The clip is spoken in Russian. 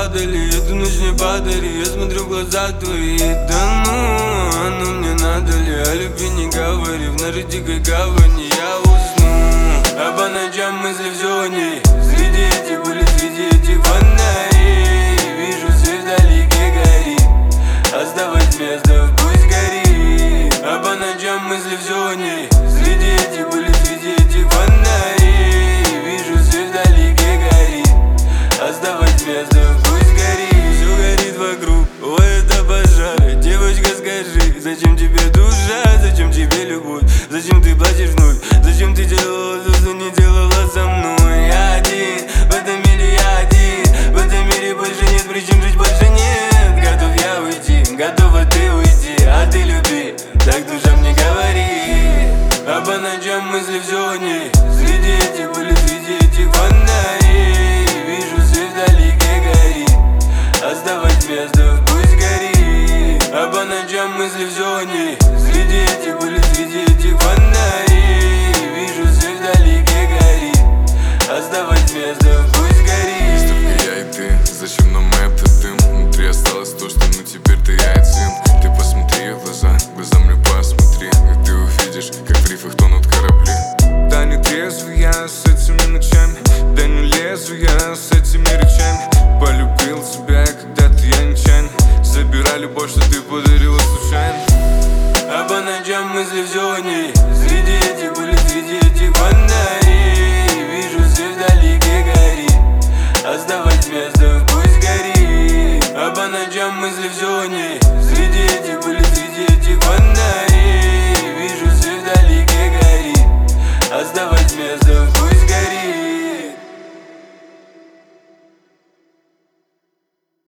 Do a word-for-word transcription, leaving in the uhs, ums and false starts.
падали, эту ночь не подари. Я смотрю в глаза твои, да ну, оно мне надо ли? О любви не говори, в нашей дикой гавани я усну. А по ночам мысли в зоне, среди этих улиц, среди этих фонарей. Вижу свет вдалеке горит, оставить место пусть горит. А по ночам мысли в зоне, среди этих улиц, среди этих фонарей. Вижу свет вдалеке горит, оставить место пусть горит. Все горит вокруг, ой, это пожар. Девочка, скажи, зачем тебе душа, зачем тебе любовь, зачем ты плачешь вновь, зачем ты делала то, что не делала со мной. Я один, в этом мире я один, в этом мире больше нет причин, жить больше нет. Готов я уйти, готова ты уйти, а ты люби, так душа мне говорит. А по ночам мысли в зоне, среди этих улиц, среди этих фонарей. Вижу свет вдалеке горит, оставить место пусть горит. А по ночам мысли в зоне, среди этих улиц, среди этих фонарей. Вижу свет вдалеке горит, оставить место пусть горит. Только я и ты, зачем нам этот дым? Внутри осталось то, что ну теперь-то я один. Ты посмотри в глаза, в глаза мне посмотри, и ты увидишь, как в рифах тонут корабли. Да не трезвый я с этими ночами, да не лезу я с этими речами. Полюбил тебя когда-то я нечаянно, забирай любовь, что ты подарила случайно. А по ночам мысли в зоне, среди этих улиц, среди этих фонарей. Вижу свет вдалеке горит, оставить место пусть горит. А по ночам мысли в зоне, среди этих улиц, среди этих фонарей.